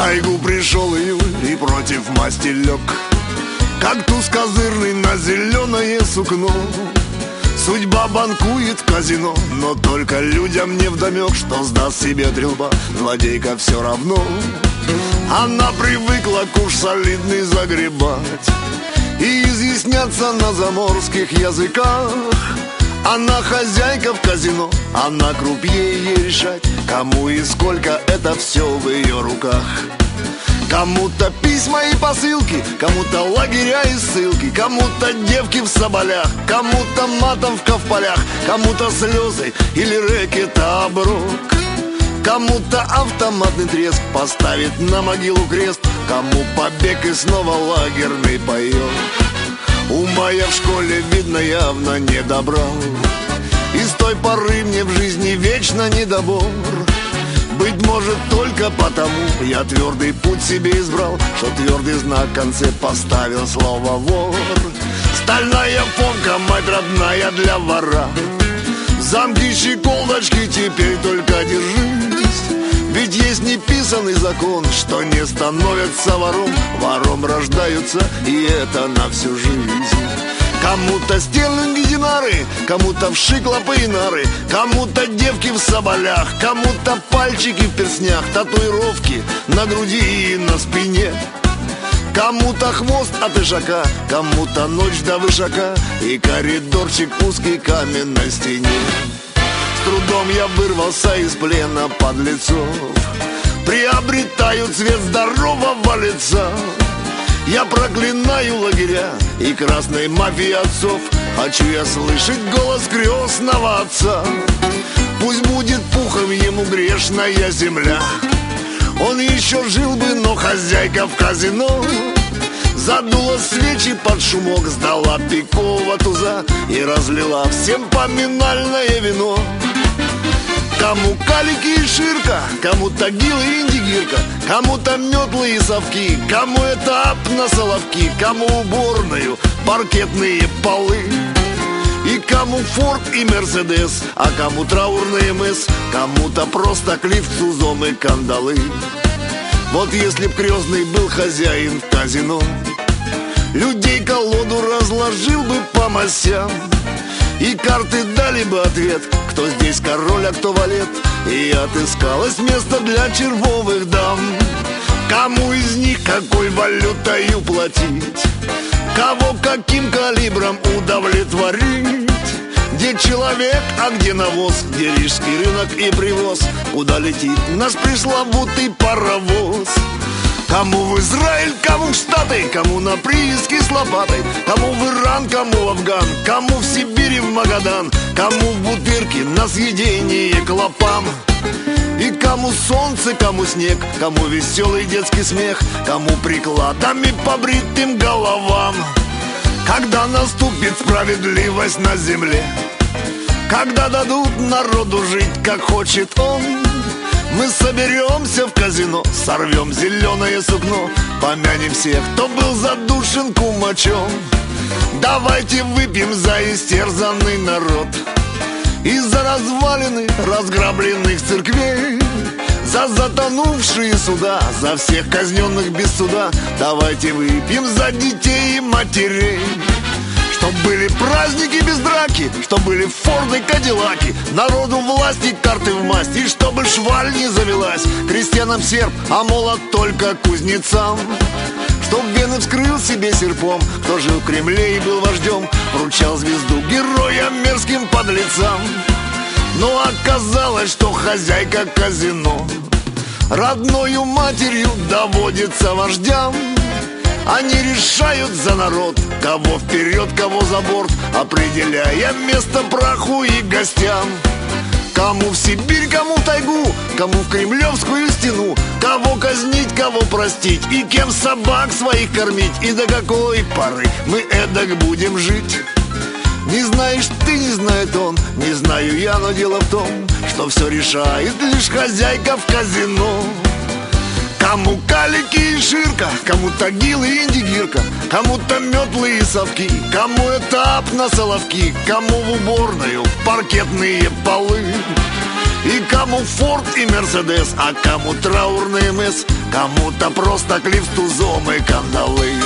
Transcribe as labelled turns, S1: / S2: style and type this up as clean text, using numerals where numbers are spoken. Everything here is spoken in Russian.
S1: тайгу пришел июль и против масти лег. Кактус козырный на зеленое сукно. Судьба банкует в казино, но только людям невдомек, что сдаст себе трилба злодейка все равно. Она привыкла куш солидный загребать и изъясняться на заморских языках. Она хозяйка в казино, она крупье ей решать, кому и сколько, это все в ее руках. Кому-то письма и посылки, кому-то лагеря и ссылки, кому-то девки в соболях, кому-то матовка в полях, кому-то слезы или рэкета оброк. Кому-то автоматный треск поставит на могилу крест, кому побег и снова лагерный паёк. Ума я в школе, видно, явно не добрал, и с той поры мне в жизни вечно недобор. Быть может, только потому я твердый путь себе избрал, что твердый знак в конце поставил слово вор. Стальная помка, мать родная для вора. Замки, щеколдочки, теперь только держись. Ведь есть неписанный закон, что не становятся вором, вором рождаются, и это на всю жизнь. Кому-то стерлинги, динары, кому-то вши, клопы и нары, кому-то девки в соболях, кому-то пальчики в перстнях, татуировки на груди и на спине. Кому-то хвост от ишака, кому-то ночь до вышака и коридорчик узкий каменной стене. С трудом я вырвался из плена подлецов, приобретаю цвет здорового лица. Я проклинаю лагеря и красной мафии отцов. Хочу я слышать голос крестного отца. Пусть будет пухом ему грешная земля. Он еще жил бы, но хозяйка в казино задула свечи под шумок, сдала пикового туза и разлила всем поминальное вино. Кому калики и ширка, кому-то гилы и индигирка, кому-то метлы и совки, кому этап на соловки, кому уборную, паркетные полы. И кому Форд и Мерседес, а кому траурный МС, кому-то просто клифт с узом и кандалы. Вот если б крестный был хозяин в казино, людей колоду разложил бы по масям, и карты дали бы ответ, кто здесь король, а кто валет, и отыскалось место для червовых дам. Кому из них какой валютою платить, кого каким калибром удовлетворить? Где человек, а где навоз, где рижский рынок и привоз, куда летит наш пресловутый паровоз? Кому в Израиль, кому в Штаты, кому на прииски с лопатой, кому в Иран, кому в Афган, кому в Сибирь и в Магадан, кому в Бутырки на съедение клопам. И кому солнце, кому снег, кому веселый детский смех, кому прикладами по бритым головам. Когда наступит справедливость на земле, когда дадут народу жить, как хочет он, мы соберемся в казино, сорвем зеленое сукно, помянем всех, кто был задушен кумачом. Давайте выпьем за истерзанный народ и за развалины разграбленных церквей, за затонувшие суда, за всех казненных без суда. Давайте выпьем за детей и матерей. Чтоб были праздники без драки, чтоб были форды, кадиллаки, народу власти, карты в масть, и чтобы шваль не завелась крестьянам серп, а молот только кузнецам. Чтоб вены вскрыл себе серпом, кто жил в Кремле и был вождем, вручал звезду героям мерзким подлецам. Но оказалось, что хозяйка казино родною матерью доводится вождям. Они решают за народ, кого вперед, кого за борт, определяя место праху и гостям. Кому в Сибирь, кому в тайгу, кому в Кремлевскую стену, кого казнить, кого простить, и кем собак своих кормить, и до какой поры мы эдак будем жить. Не знаешь ты, не знает он, не знаю я, но дело в том, что все решает лишь хозяйка в казино. Кому калики и ширка, кому-то гилы и индигирка, кому-то метлы и совки, кому этап на соловки, кому в уборную паркетные полы. И кому Форд и Мерседес, а кому траурный МС, кому-то просто клиф с тузом и кандалы.